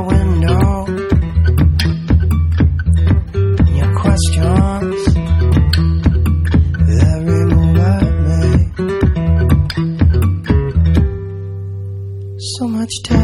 window. Your questions, every move I make. So much time.